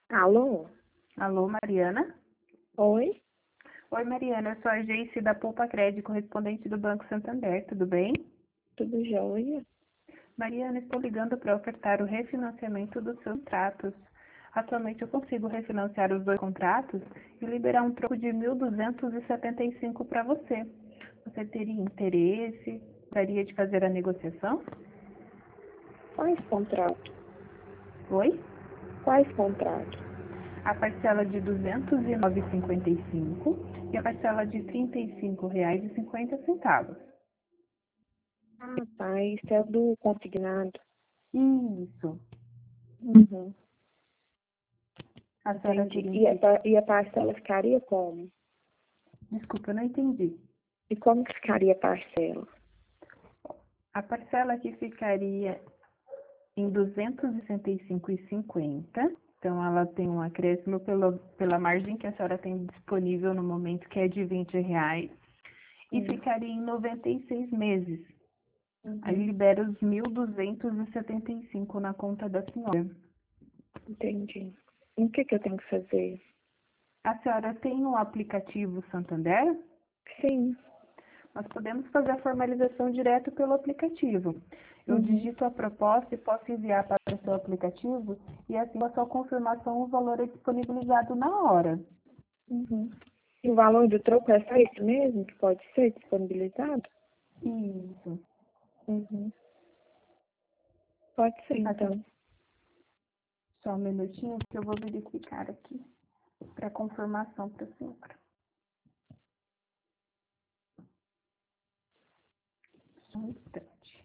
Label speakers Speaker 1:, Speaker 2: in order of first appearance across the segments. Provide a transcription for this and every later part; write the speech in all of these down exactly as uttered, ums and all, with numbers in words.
Speaker 1: Alô?
Speaker 2: Alô, Mariana?
Speaker 1: Oi?
Speaker 2: Oi, Mariana, eu sou a Geice da Poupa Crédito, correspondente do Banco Santander, tudo bem?
Speaker 1: Tudo jóia?
Speaker 2: Mariana, estou ligando para ofertar o refinanciamento dos seus contratos. Atualmente eu consigo refinanciar os dois contratos e liberar um troco de mil duzentos e setenta e cinco para você. Você teria interesse? Gostaria de fazer a negociação?
Speaker 1: Quais contratos?
Speaker 2: Oi?
Speaker 1: Quais contratos?
Speaker 2: A parcela de duzentos e nove reais e cinquenta e cinco centavos e a parcela de trinta e cinco reais e cinquenta centavos.
Speaker 1: Ah, tá. Isso é do consignado.
Speaker 2: Isso.
Speaker 1: Uhum.
Speaker 2: A senhora
Speaker 1: Entendi.
Speaker 2: teria
Speaker 1: E a,
Speaker 2: interesse?
Speaker 1: pa- e a parcela ficaria como?
Speaker 2: Desculpa, eu não entendi.
Speaker 1: E como que ficaria a parcela?
Speaker 2: A parcela aqui ficaria em duzentos e sessenta e cinco reais e cinquenta centavos. Então, ela tem um acréscimo pela, pela margem que a senhora tem disponível no momento, que é de vinte reais. E
Speaker 1: Hum.
Speaker 2: ficaria em noventa e seis meses. Aí
Speaker 1: Uhum.
Speaker 2: libera os mil duzentos e setenta e cinco na conta da senhora.
Speaker 1: Entendi. E o que que eu tenho que fazer?
Speaker 2: A senhora tem o aplicativo Santander?
Speaker 1: Sim.
Speaker 2: Nós podemos fazer a formalização direto pelo aplicativo. Eu
Speaker 1: Uhum.
Speaker 2: digito a proposta e posso enviar para o seu aplicativo e assim, com a sua confirmação, o valor é disponibilizado na hora.
Speaker 1: Uhum. E o valor do troco é só esse mesmo que pode ser disponibilizado?
Speaker 2: Isso.
Speaker 1: Uhum. Pode ser,
Speaker 2: Assim,
Speaker 1: então.
Speaker 2: só um minutinho que eu vou verificar aqui para confirmação para a senhora. Só um instante.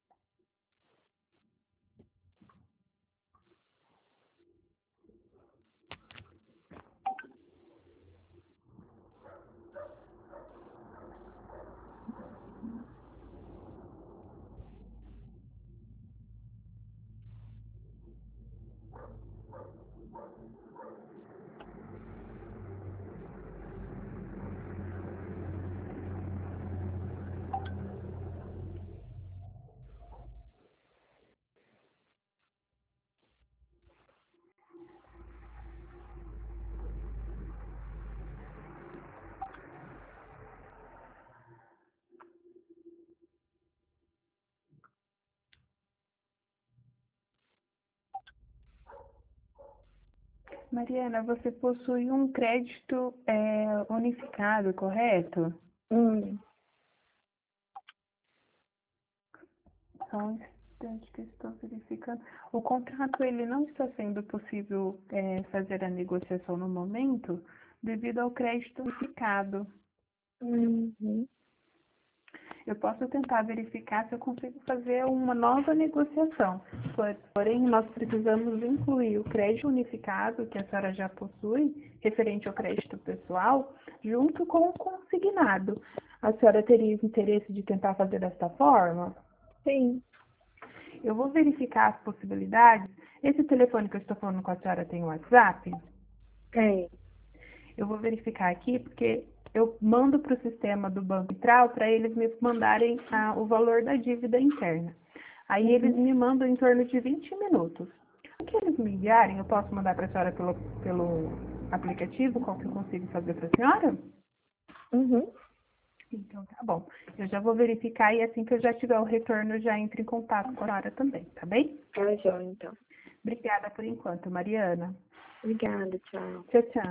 Speaker 2: Mariana, você possui um crédito é, unificado, correto?
Speaker 1: Hum.
Speaker 2: Só um instante que eu estou verificando. O contrato ele não está sendo possível é, fazer a negociação no momento devido ao crédito unificado.
Speaker 1: Uhum.
Speaker 2: Eu posso tentar verificar se eu consigo fazer uma nova negociação. Por- Porém, nós precisamos incluir o crédito unificado que a senhora já possui, referente ao crédito pessoal, junto com o consignado. A senhora teria interesse de tentar fazer desta forma?
Speaker 1: Sim.
Speaker 2: Eu vou verificar as possibilidades. Esse telefone que eu estou falando com a senhora tem WhatsApp?
Speaker 1: Tem.
Speaker 2: Eu vou verificar aqui porque eu mando para o sistema do Banco Central para eles me mandarem ah, o valor da dívida interna. Aí eles
Speaker 1: Uhum.
Speaker 2: me mandam em torno de vinte minutos. O que eles me enviarem, eu posso mandar para a senhora pelo, pelo aplicativo, qual que eu consigo fazer para a senhora?
Speaker 1: Uhum.
Speaker 2: Então tá bom. Eu já vou verificar e assim que eu já tiver o retorno, eu já entro em contato com a senhora também, tá bem?
Speaker 1: Tá, jóia, então.
Speaker 2: Obrigada por enquanto, Mariana.
Speaker 1: Obrigada, tchau.
Speaker 2: Tchau, tchau.